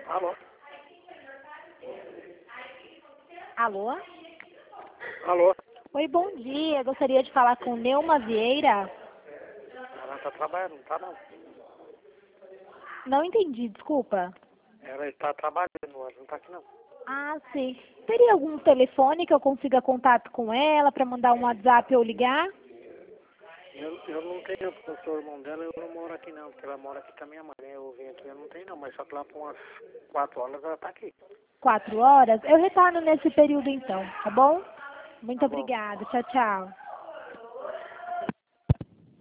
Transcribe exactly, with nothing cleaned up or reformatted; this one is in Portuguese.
Alô? Alô? Alô? Oi, bom dia. Gostaria de falar com Neuma Vieira. Ela tá trabalhando, não tá não. Não entendi, desculpa. Ela está trabalhando, ela não tá aqui não. Ah, sim. Teria algum telefone que eu consiga contato com ela para mandar um WhatsApp ou ligar? Eu, eu não tenho, porque eu sou irmão dela, eu não moro aqui não, porque ela mora aqui com a minha mãe. Eu vim aqui, eu não tenho não, mas só que lá por umas quatro horas ela tá aqui. Quatro horas? Eu retorno nesse período então, tá bom? Muito Tá bom. obrigada. Tchau, tchau.